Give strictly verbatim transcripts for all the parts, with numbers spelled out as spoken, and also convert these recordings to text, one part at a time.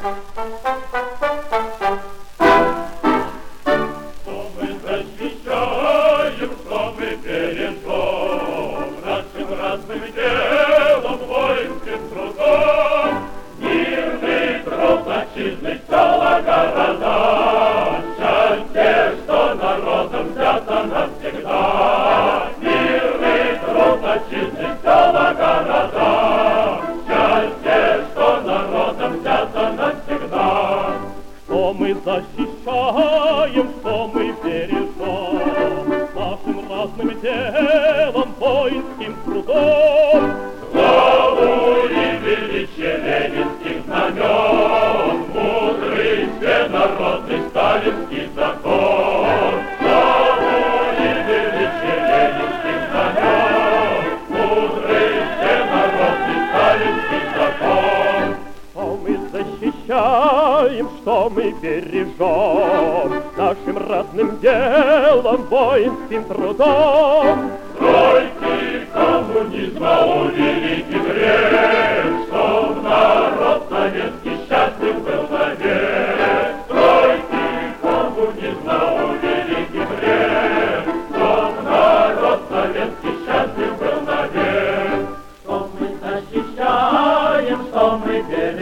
Защищаем, что мы бережем, нашим разным делом, воинским трудом. Славу и величие ленинских знамен, мудрый всенародный сталинский закон. Славу и величие ленинских знамен, мудрый всенародный сталинский закон. Что мы защищаем, что мы бережем, нашим разным делом, воинским трудом. Стройки коммунизма у великий грех, чтоб народ советский счастлив был навек. Стройки коммунизма у великий грех, чтоб народ советский счастлив был навек. Что мы защищаем, что мы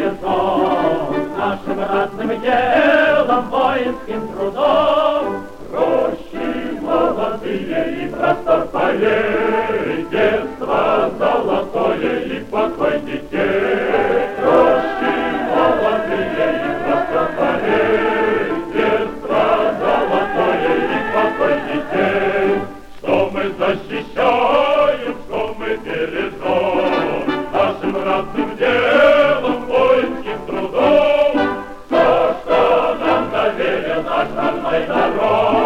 бережем, нашим разным делом, воинским трудом. Рощи молодые и простор полей, детство золотое и покой детей. Рощи молодые и простор полей, детство золотое и покой детей. Что мы защищаем, что мы бережем, нашим родным делом, воинским трудом. То, что нам доверил наш родной народ.